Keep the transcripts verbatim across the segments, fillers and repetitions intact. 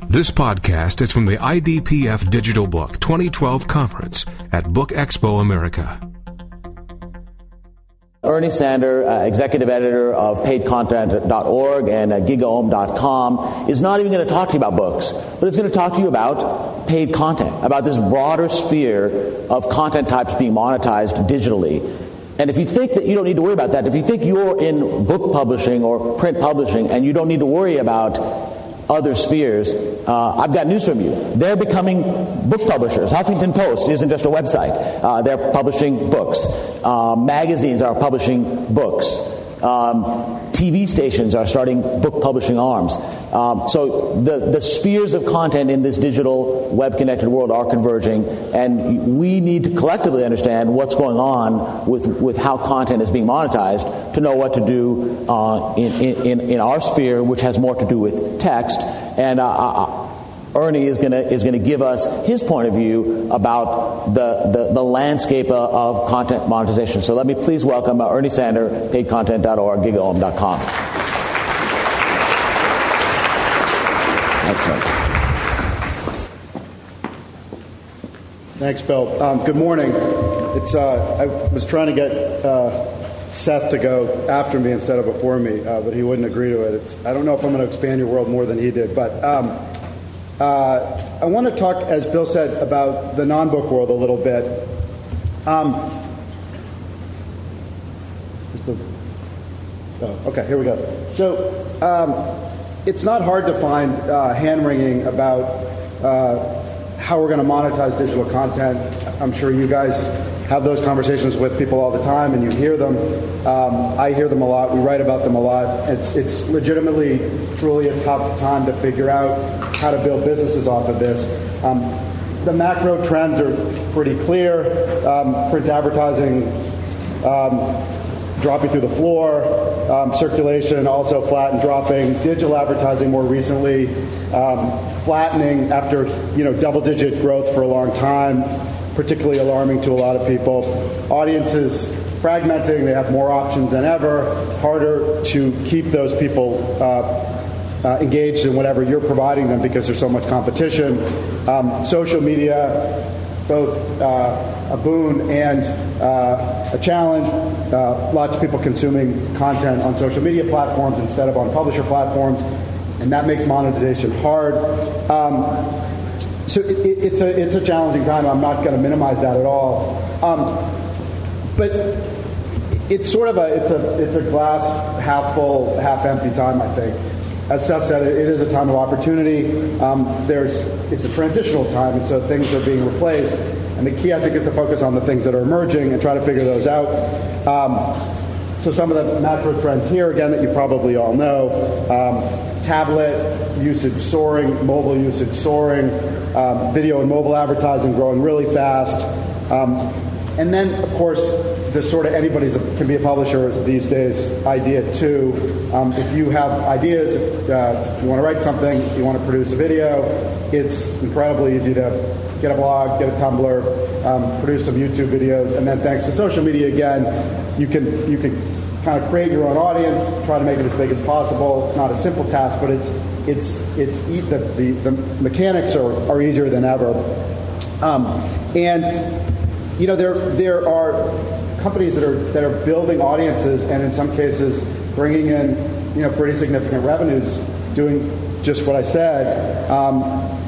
This podcast is from the I D P F Digital Book twenty twelve conference at Book Expo America. Ernie Sander, uh, executive editor of paid content dot org and uh, gigaom dot com, is not even going to talk to you about books, but is going to talk to you about paid content, about this broader sphere of content types being monetized digitally. And if you think that you don't need to worry about that, if you think you're in book publishing or print publishing and you don't need to worry about other spheres, uh, I've got news from you. They're becoming book publishers. Huffington Post isn't just a website. Uh, they're publishing books. Uh, magazines are publishing books. Um, T V stations are starting book publishing arms. Um, so the, the spheres of content in this digital web-connected world are converging, and we need to collectively understand what's going on with, with how content is being monetized to know what to do uh, in, in, in our sphere, which has more to do with text. And uh, uh, Ernie is going to is going to give us his point of view about the, the, the landscape of, of content monetization. So let me please welcome uh, Ernie Sander, paid content dot org, gigaom dot com. Excellent. Thanks, Bill. Um, good morning. It's uh, I was trying to get uh, Seth to go after me instead of before me, uh, but he wouldn't agree to it. It's, I don't know if I'm going to expand your world more than he did, but um, uh, I want to talk, as Bill said, about the non-book world a little bit. Um, the, oh, okay, here we go. So um, it's not hard to find uh, hand-wringing about uh, how we're going to monetize digital content. I'm sure you guys have those conversations with people all the time, and you hear them. Um, I hear them a lot. We write about them a lot. It's, it's legitimately, truly a tough time to figure out how to build businesses off of this. Um, the macro trends are pretty clear. Um, print advertising um, dropping through the floor. Um, circulation also flat and dropping. Digital advertising more recently um, flattening after you know double-digit growth for a long time. Particularly alarming to a lot of people. Audiences fragmenting, they have more options than ever, harder to keep those people uh, uh, engaged in whatever you're providing them because there's so much competition. Um, social media, both uh, a boon and uh, a challenge. Uh, lots of people consuming content on social media platforms instead of on publisher platforms, and that makes monetization hard. Um, So it, it's a it's a challenging time. I'm not going to minimize that at all, um, but it's sort of a it's a it's a glass half full, half empty time. I think, as Seth said, it, it is a time of opportunity. Um, there's it's a transitional time, and so things are being replaced. And the key, I think, is to focus on the things that are emerging and try to figure those out. Um, so some of the macro trends here, again, that you probably all know. Um, tablet usage soaring, mobile usage soaring, um, video and mobile advertising growing really fast. Um, and then, of course, just sort of anybody can be a publisher these days, idea too. Um, if you have ideas, uh, you want to write something, you want to produce a video, it's incredibly easy to get a blog, get a Tumblr, um, produce some YouTube videos, and then thanks to social media again, you can you can kind of create your own audience, try to make it as big as possible. It's not a simple task, but it's it's it's the the, the mechanics are, are easier than ever. Um, and you know there there are companies that are that are building audiences, and in some cases bringing in you know pretty significant revenues, doing just what I said. Um,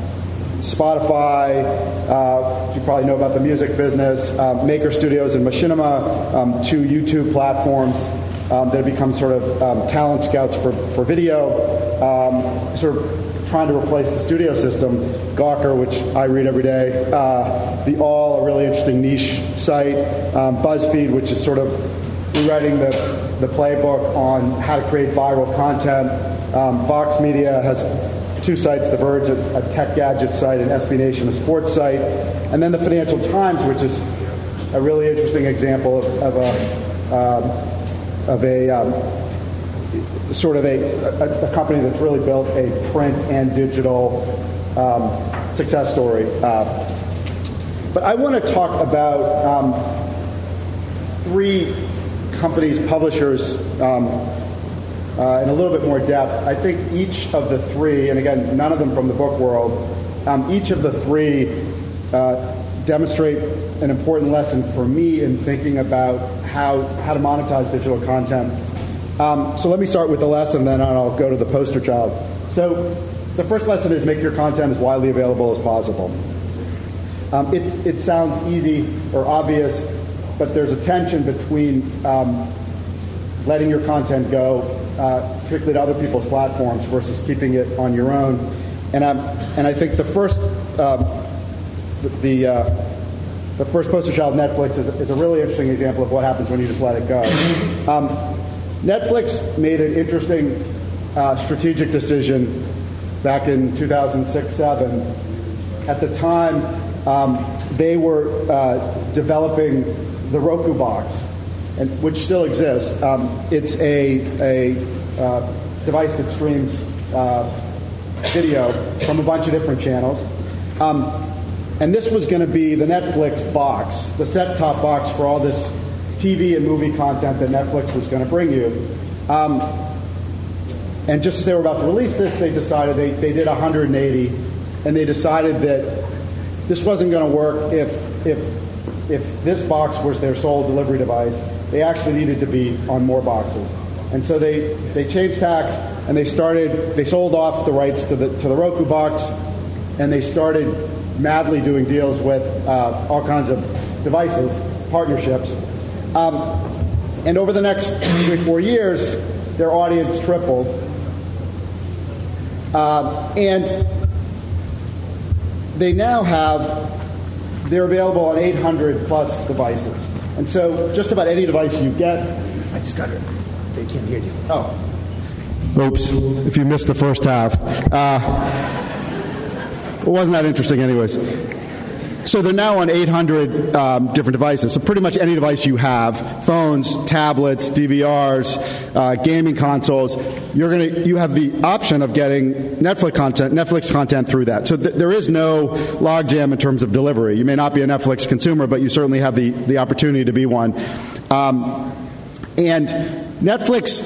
Spotify, uh, you probably know about the music business, uh, Maker Studios and Machinima, um, two YouTube platforms um, that have become sort of um, talent scouts for, for video, um, sort of trying to replace the studio system. Gawker, which I read every day, uh, The All, a really interesting niche site, um, BuzzFeed, which is sort of rewriting the, the playbook on how to create viral content. Um, Vox Media has two sites, The Verge, a, a tech gadget site, and S B Nation, a sports site. And then the Financial Times, which is a really interesting example of, of a, um, of a um, sort of a, a, a company that's really built a print and digital um, success story. Uh, but I want to talk about um, three companies, publishers, um, uh, in a little bit more depth. I think each of the three, and again, none of them from the book world, um, each of the three uh, demonstrate an important lesson for me in thinking about how, how to monetize digital content. Um, so let me start with the lesson, then I'll go to the poster child. So the first lesson is make your content as widely available as possible. Um, it's, it sounds easy or obvious, but there's a tension between um, letting your content go, uh, particularly to other people's platforms, versus keeping it on your own. And, um, and I think the first, um, the, the, uh, the first poster child, Netflix, is, is a really interesting example of what happens when you just let it go. Um, Netflix made an interesting uh, strategic decision back in two thousand six seven. At the time, um, they were uh, developing the Roku box, and, which still exists. Um, it's a, a uh, device that streams uh, video from a bunch of different channels. Um, and this was going to be the Netflix box, the set-top box for all this T V and movie content that Netflix was going to bring you. Um, and just as they were about to release this, they decided they, they did one hundred eighty, and they decided that this wasn't going to work if, if, if this box was their sole delivery device. They actually needed to be on more boxes. And so they, they changed tacks, and they started, they sold off the rights to the, to the Roku box, and they started madly doing deals with uh, all kinds of devices, partnerships. Um, and over the next three, four years, their audience tripled. Uh, and they now have, they're available on eight hundred plus devices. And so just about any device you get. I just got it. They can't hear you. Oh. Oops. If you missed the first half. Uh, it wasn't that interesting anyways. So they're now on eight hundred um, different devices. So pretty much any device you have, phones, tablets, D V Rs, uh, gaming consoles, you're gonna you have the option of getting Netflix content, Netflix content through that. So th- there is no logjam in terms of delivery. You may not be a Netflix consumer, but you certainly have the, the opportunity to be one. Um, and Netflix,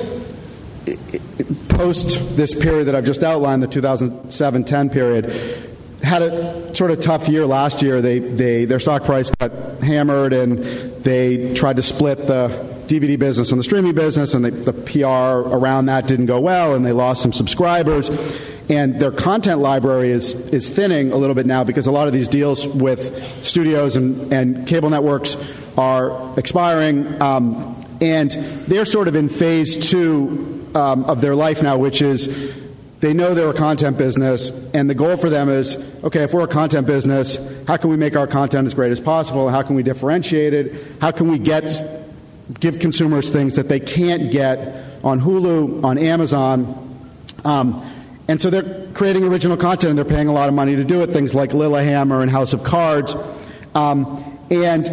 post this period that I've just outlined, the two thousand seven ten period, had a sort of tough year last year. They, they, their stock price got hammered, and they tried to split the D V D business and the streaming business, and they, the P R around that didn't go well, and they lost some subscribers. And their content library is, is thinning a little bit now because a lot of these deals with studios and, and cable networks are expiring, um, and they're sort of in phase two um, of their life now, which is they know they're a content business, and the goal for them is, okay, if we're a content business, how can we make our content as great as possible? How can we differentiate it? How can we get give consumers things that they can't get on Hulu, on Amazon? Um, and so they're creating original content, and they're paying a lot of money to do it, things like Lilyhammer and House of Cards. Um, and,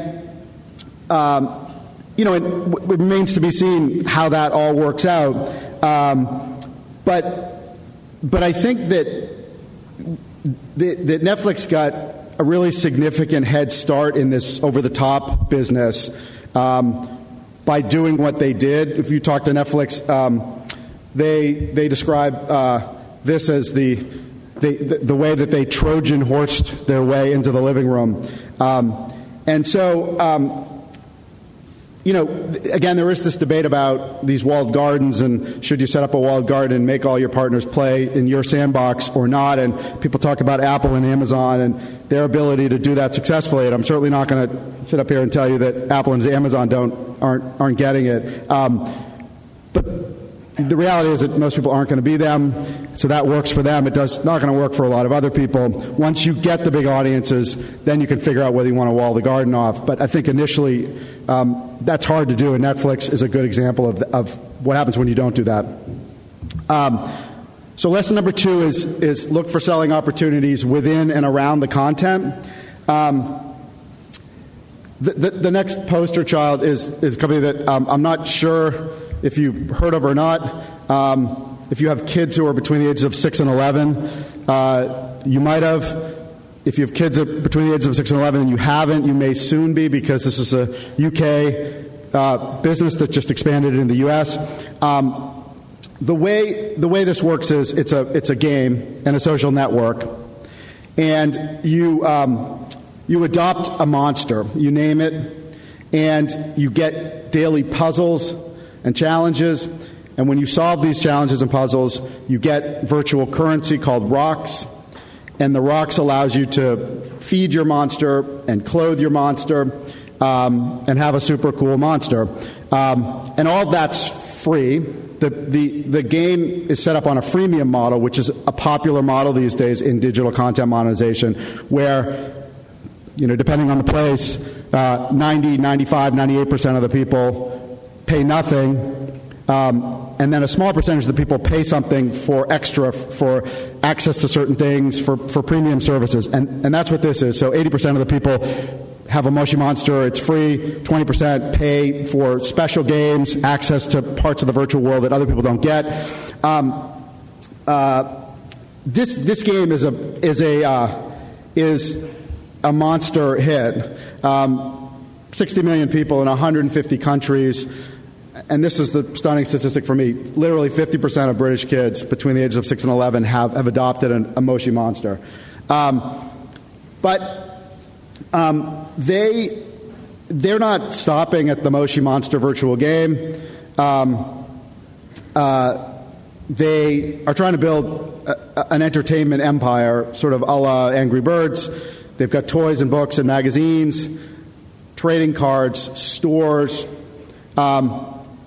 um, you know, it, it remains to be seen how that all works out. Um, but... But I think that, that that Netflix got a really significant head start in this over-the-top business um, by doing what they did. If you talk to Netflix, um, they they describe uh, this as the, the the way that they Trojan horsed their way into the living room. Um, and so, um, you know, again, there is this debate about these walled gardens and should you set up a walled garden and make all your partners play in your sandbox or not. And people talk about Apple and Amazon and their ability to do that successfully. And I'm certainly not going to sit up here and tell you that Apple and Amazon don't aren't aren't getting it. Um, but the reality is that most people aren't going to be them, so that works for them. It does not going to work for a lot of other people. Once you get the big audiences, then you can figure out whether you want to wall the garden off. But I think initially um, that's hard to do, and Netflix is a good example of, of what happens when you don't do that. Um, so lesson number two is, is look for selling opportunities within and around the content. Um, the, the, the next poster child is, is a company that um, I'm not sure if you've heard of or not. Um, if you have kids who are between the ages of six and eleven, uh, you might have. If you have kids between the ages of six and eleven and you haven't, you may soon be, because this is a U K uh, business that just expanded in the U S. Um, the way the way this works is it's a it's a game and a social network, and you um, you adopt a monster, you name it, and you get daily puzzles and challenges. And when you solve these challenges and puzzles, you get virtual currency called rocks. And the rocks allows you to feed your monster and clothe your monster um, and have a super cool monster. Um, and all that's free. The, the, the game is set up on a freemium model, which is a popular model these days in digital content monetization, where, you know, depending on the place, uh, ninety, ninety-five, ninety-eight percent of the people pay nothing. Um, and then a small percentage of the people pay something for extra, for access to certain things, for, for premium services. And, and that's what this is. So eighty percent of the people have a Moshi Monster. It's free. twenty percent pay for special games, access to parts of the virtual world that other people don't get. Um, uh, this this game is a is a uh, is a monster hit. Um, sixty million people in one hundred fifty countries. And this is the stunning statistic for me. Literally fifty percent of British kids between the ages of six and eleven have, have adopted an, a Moshi Monster. Um, but um, they, they're not stopping at the Moshi Monster virtual game. Um, uh, they are trying to build a, an entertainment empire, sort of a la Angry Birds. They've got toys and books and magazines, trading cards, stores. Um,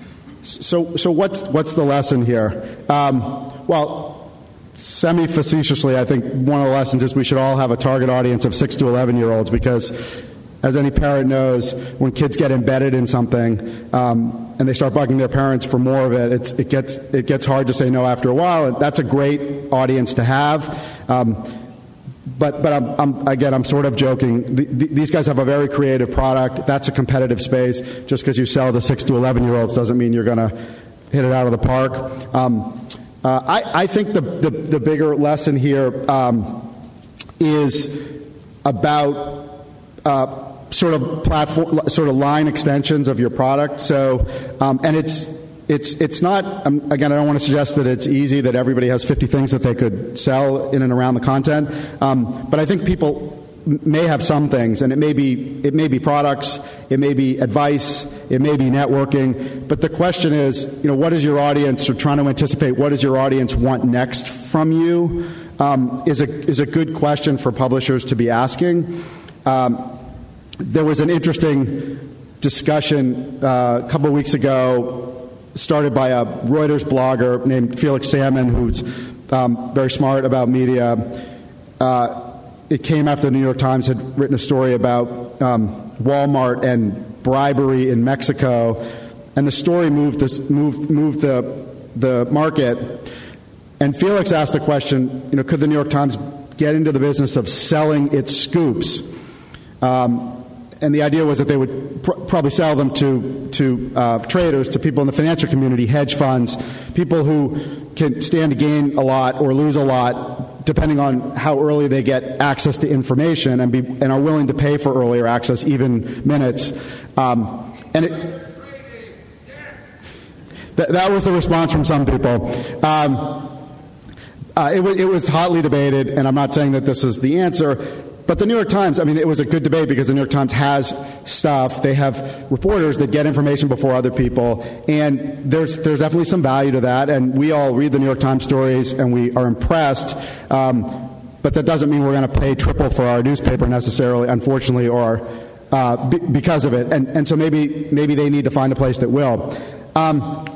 So, so what's what's the lesson here? Um, well, semi-facetiously, I think one of the lessons is we should all have a target audience of six to eleven-year-olds because, as any parent knows, when kids get embedded in something um, and they start bugging their parents for more of it, it's, it gets it gets hard to say no after a while. And that's a great audience to have. Um, But, but I'm, I'm, again, I'm sort of joking. The, the, these guys have a very creative product. That's a competitive space. Just because you sell to six to eleven-year-olds doesn't mean you're going to hit it out of the park. Um, uh, I, I think the, the, the bigger lesson here um, is about uh, sort of platform, sort of line extensions of your product. So, um, and it's. It's it's not, um, again, I don't want to suggest that it's easy, that everybody has fifty things that they could sell in and around the content, um, but I think people may have some things, and it may be it may be products, it may be advice, it may be networking, but the question is, you know, what is your audience, or trying to anticipate what does your audience want next from you, um, is a is a good question for publishers to be asking. Um, there was an interesting discussion uh, a couple of weeks ago, started by a Reuters blogger named Felix Salmon, who's um, very smart about media. Uh, it came after the New York Times had written a story about um, Walmart and bribery in Mexico, and the story moved this, moved moved the the market. And Felix asked the question, you know, could the New York Times get into the business of selling its scoops? Um, And the idea was that they would pr- probably sell them to to uh, traders, to people in the financial community, hedge funds, people who can stand to gain a lot or lose a lot, depending on how early they get access to information and be and are willing to pay for earlier access, even minutes. Um, and it, th- that was the response from some people. Um, uh, it, w- it was hotly debated, and I'm not saying that this is the answer. But the New York Times, I mean, it was a good debate because the New York Times has stuff. They have reporters that get information before other people, and there's there's definitely some value to that. And we all read the New York Times stories, and we are impressed. Um, but that doesn't mean we're going to pay triple for our newspaper necessarily, unfortunately, or uh, b- because of it. And and so maybe maybe they need to find a place that will. Um,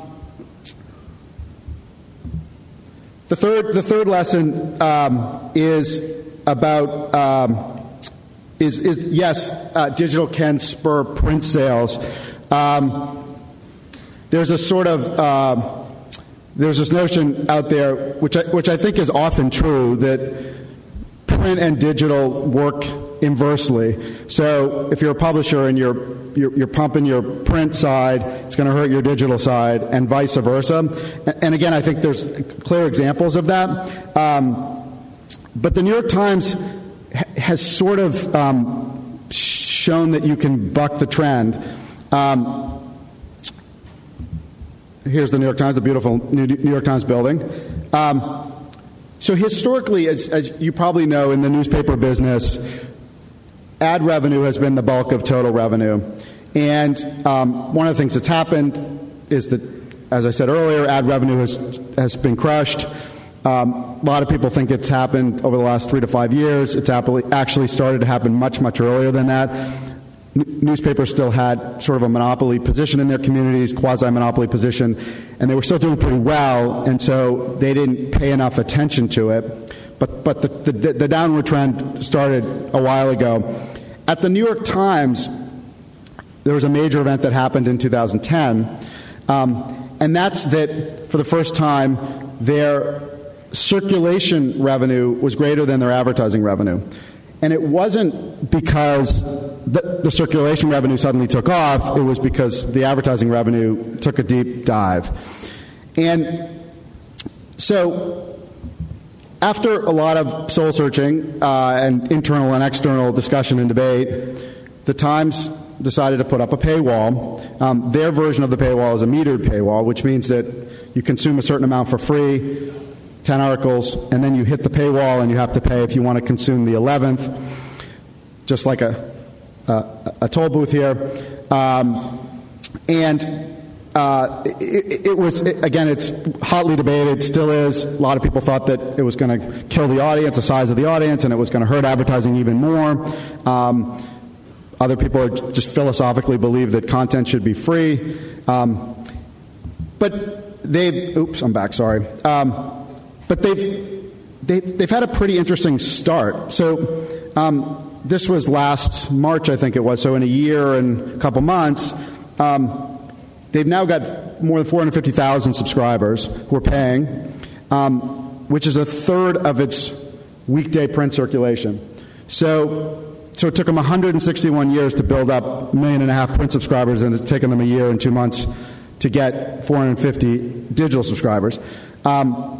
the third the third lesson um, is. About um, is is yes, uh, digital can spur print sales. Um, there's a sort of uh, there's this notion out there, which I, which I think is often true, that print and digital work inversely. So if you're a publisher and you're you're, you're pumping your print side, it's going to hurt your digital side, and vice versa. And, and again, I think there's clear examples of that. Um, But the New York Times has sort of um, shown that you can buck the trend. Um, here's the New York Times, the beautiful New York Times building. Um, so historically, as, as you probably know, in the newspaper business, ad revenue has been the bulk of total revenue. And um, one of the things that's happened is that, as I said earlier, ad revenue has, has been crushed. Um, a lot of people think it's happened over the last three to five years. It's actually started to happen much, much earlier than that. N- newspapers still had sort of a monopoly position in their communities, quasi-monopoly position, and they were still doing pretty well, and so they didn't pay enough attention to it. But, but the, the, the downward trend started a while ago. At the New York Times, there was a major event that happened in two thousand ten, um, and that's that for the first time, their circulation revenue was greater than their advertising revenue. And it wasn't because the, the circulation revenue suddenly took off, it was because the advertising revenue took a deep dive. And so after a lot of soul searching uh, and internal and external discussion and debate, the Times decided to put up a paywall. Um, their version of the paywall is a metered paywall, which means that you consume a certain amount for free, ten articles, and then you hit the paywall and you have to pay if you want to consume the eleventh, just like a, a, a toll booth here. Um, and uh, it, it was, it, again, it's hotly debated, still is. A lot of people thought that it was going to kill the audience, the size of the audience, and it was going to hurt advertising even more. Um, other people are just philosophically believe that content should be free. Um, but they've, oops, I'm back, sorry. Um, But they've, they've, they've had a pretty interesting start. So um, this was last March, I think it was, so in a year and a couple months, um, they've now got more than four hundred fifty thousand subscribers who are paying, um, which is a third of its weekday print circulation. So, so it took them one hundred sixty-one years to build up a million and a half print subscribers, and it's taken them a year and two months to get four hundred fifty digital subscribers. Um,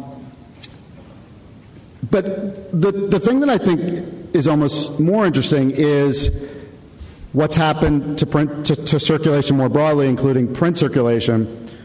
But the, the thing that I think is almost more interesting is what's happened to print to, to circulation more broadly, including print circulation.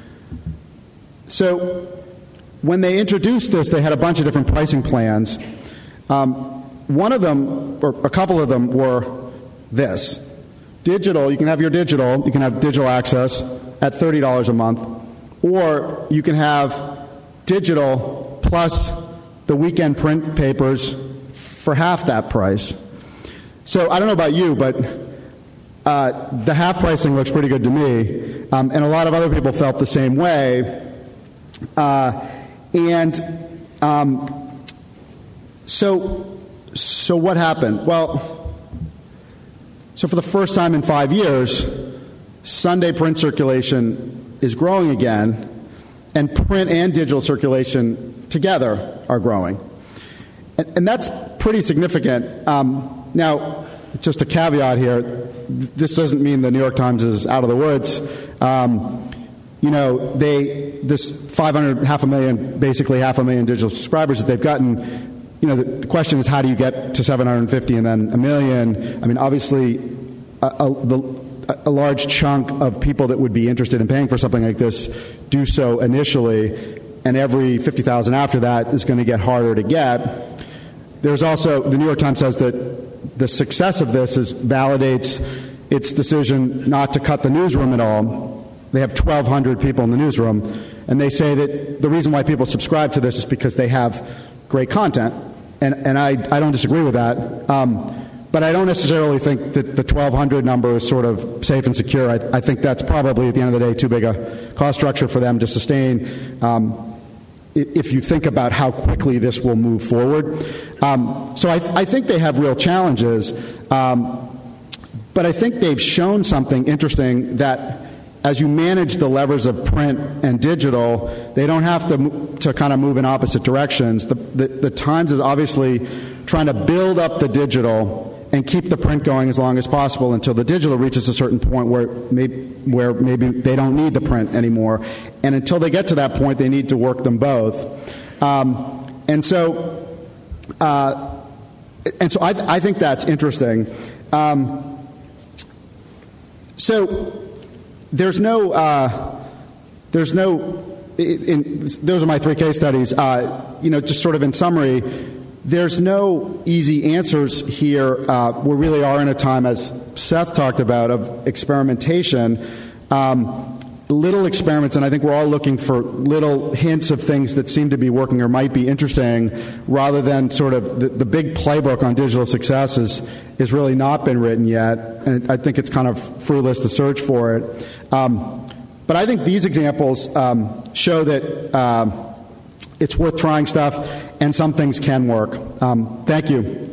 So when they introduced this, they had a bunch of different pricing plans. Um, one of them, or a couple of them, were this. Digital, you can have your digital, you can have digital access at thirty dollars a month, or you can have digital plus the weekend print papers for half that price. So I don't know about you, but uh, the half pricing looks pretty good to me, um, and a lot of other people felt the same way. Uh, and um, so, so what happened? Well, so for the first time in five years, Sunday print circulation is growing again, and print and digital circulation together are growing. And, and that's pretty significant. Um, now, just a caveat here, this doesn't mean the New York Times is out of the woods. Um, you know, they, this five hundred, half a million, basically half a million digital subscribers that they've gotten, you know, the, the question is how do you get to seven hundred fifty and then a million? I mean, obviously, a, a, the, a large chunk of people that would be interested in paying for something like this do so initially, and every fifty thousand after that is going to get harder to get. There's also, the New York Times says that the success of this is validates its decision not to cut the newsroom at all. They have twelve hundred people in the newsroom, and they say that the reason why people subscribe to this is because they have great content, and, and I, I don't disagree with that. Um, But I don't necessarily think that the twelve hundred number is sort of safe and secure. I, I think that's probably, at the end of the day, too big a cost structure for them to sustain um, if you think about how quickly this will move forward. Um, so I, I think they have real challenges. Um, but I think they've shown something interesting, that as you manage the levers of print and digital, they don't have to, to kind of move in opposite directions. The, the, the Times is obviously trying to build up the digital and keep the print going as long as possible until the digital reaches a certain point where maybe, where maybe they don't need the print anymore. And until they get to that point, they need to work them both. Um, and so, uh, and so I, th- I think that's interesting. Um, so there's no uh, there's no, in, in, those are my three case studies. Uh, you know, just sort of in summary, there's no easy answers here. Uh, we really are in a time, as Seth talked about, of experimentation. Um, little experiments, and I think we're all looking for little hints of things that seem to be working or might be interesting, rather than sort of the, the big playbook on digital success is, is really not been written yet, and I think it's kind of fruitless to search for it. Um, but I think these examples um, show that um, it's worth trying stuff, and some things can work. Um, thank you.